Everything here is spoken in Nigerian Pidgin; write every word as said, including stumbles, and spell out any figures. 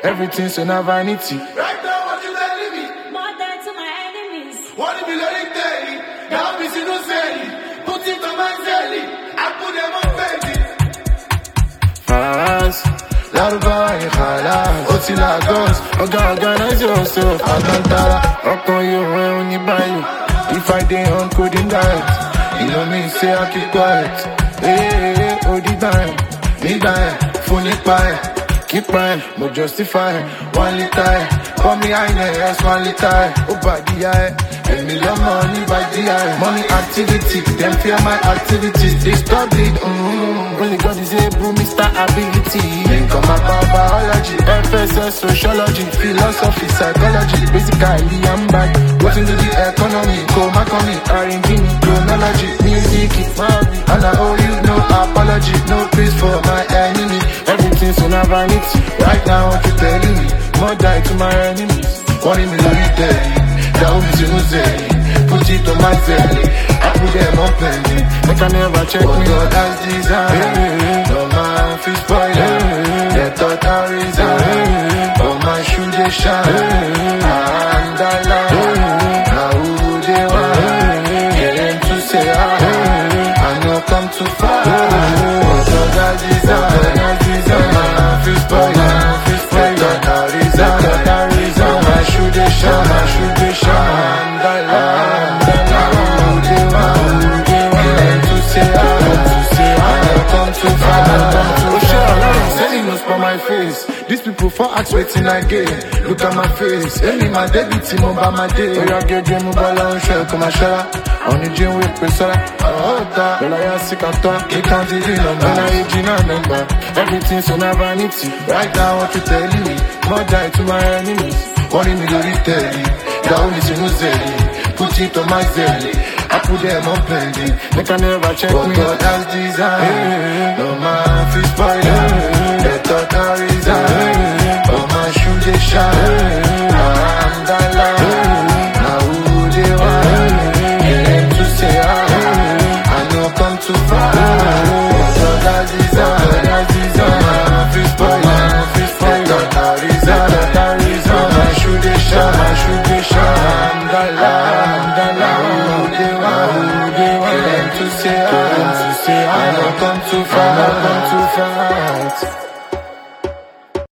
Everything's in a vanity. Right now, what you telling me? More than to my enemies. What if you let it tell you? Now I'm no selling. Put it on my zelly. I put them on Fendi. Fast, Larva and Halas, Oti Lagos, Oga organize yourself, Agantara, Okon you when you buy you. If I dey on coding diet, you know me say I keep quiet. Hey, hey, hey, oh the time, me dying, phone it by. Keep crying, but justify one liter. For me, I know one liter. Oh, body, I a million money by the eye. Money activity, them fear my activities. They stop it. Mm-hmm. Only God is able, Mister Ability. Then come about biology, F S S, sociology, philosophy, psychology. Basically, I'm back. What's into the economy? Call my company, R and B, chronology, music, mommy. And I owe you no apology, no peace for my enemy. Everything's in a vanity. Right now, what you telling me? More die to my enemies. Wanting me to be dead. That will be no zelly. Put it on my zelly. I put them on penny. They can never check me. God has designed. No man feel spoiler. They thought I resigned. Oh my shoe they shine. And I lie. Now who they want? Get them to say I. I know come too far. But God has designed. Feel spoiler, feel spoiler, that is a, that is a. My shoe they shine, my shoe they shine. And I love, and I love the one. Get them to say I, to say I. Come too far, come too far. I'm selling us for my face. These people for ask waiting I get. Look at my face. Any my debit team over my day. We are getting mobile on shell, come and share. On the gym with Pesara. Oh, that. When I ask sick and talk, you can't even number. When I age in a number. Everything's on a vanity. Right now, what you telling me? More die to my enemies. Wanting me to retell you. That only is no zelly. Put it on my zelly. I put them on penny. They can never check me. God has designed. No man feel spoiler.